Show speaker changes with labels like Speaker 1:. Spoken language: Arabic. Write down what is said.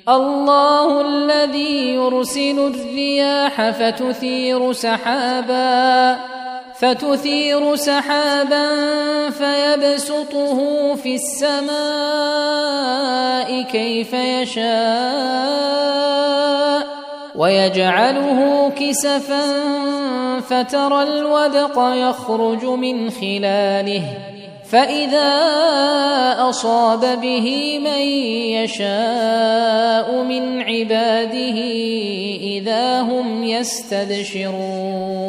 Speaker 1: الله الذي يرسل الرياح فتثير سحابا فيبسطه في السماء كيف يشاء ويجعله كسفا فترى الودق يخرج من خلاله فإذا أصاب به من يشاء من عباده إذا هم يستبشرون